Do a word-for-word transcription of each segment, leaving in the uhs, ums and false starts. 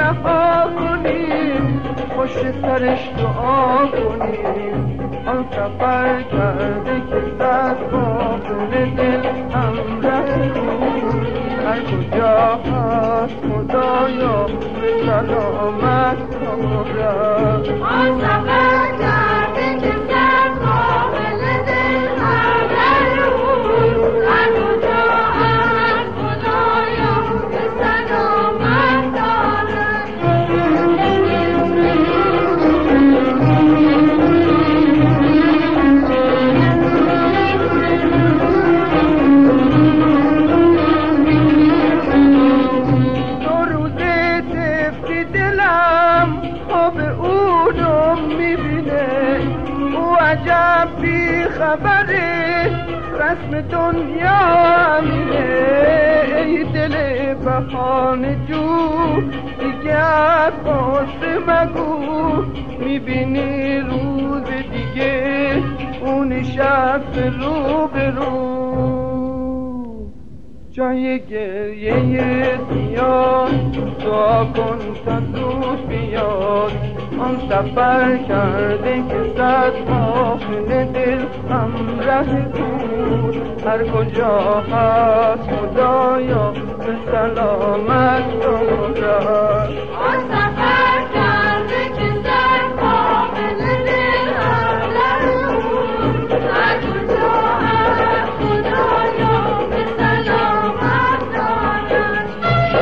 رها کنیم، پشت سرش دعا کنیم. آن سفر کرده که صد غافل دل همراه بود، هر کجا هست خدایا به سلامت آورد. آن سفر کرده که صد غافل دل همراه بود، هر کجا هست خدایا به سلامت آورد. عجب بی خبره رسم دنیا همینه، ای دل بهانه جو دیگه عباسه مگو. میبینی روز دیگه اون شب رو به رو، جای گریه زیاد دعا کن تا زود بیاد. آن سفر کرده که صد غافل دل همراه بود، هر کجا هست خدایا به سلامت آورد. آن سفر کرده که صد غافل دل همراه بود، هر کجا هست خدایا به سلامت آورد.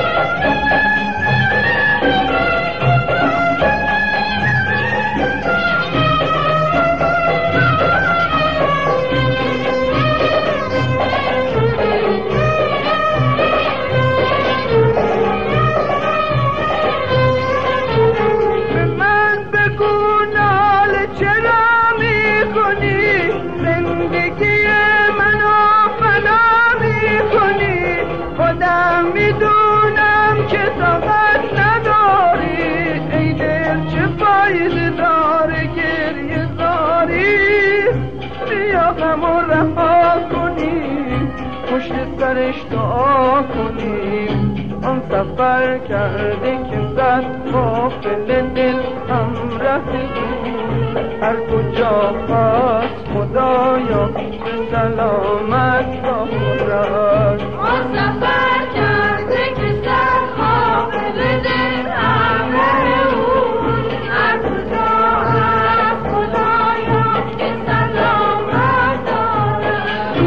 میدونم که طاقت نداری، ای دل چه فایده داره گریه زاری. بیا غم و رها کنیم، پشت سرش دعا کنیم. آن سفر کرده که صد غافل دل همراه بود، هر کجا هست خدایا به سلامت آورد. آن سفر کرده که صد غافل دل همراه بود، هر کجا هست خدایا به سلامت آورد.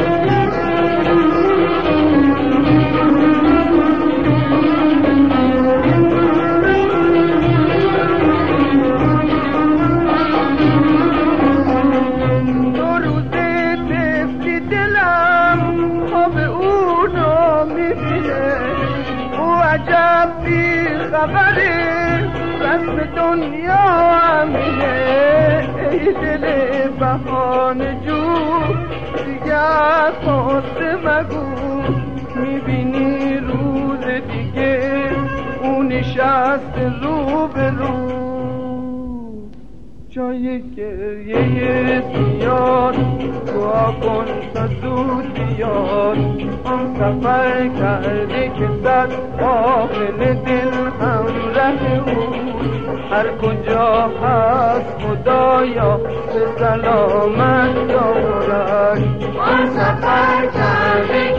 دو روزه طفلی دلم خواب اونو میبینه، او عجب بی خبره رسم دنیا همینه، ای دل بهانه جو دیگه پاسه مگو. میبینی روز دیگه او نشست رو به رو، جای گریه زیاد دعا کن تا زود بیاد. آن سفر کرده که صد غافل دل همراه بود، هر کجا هست خدایا به سلامت آورد. آن سفر کرده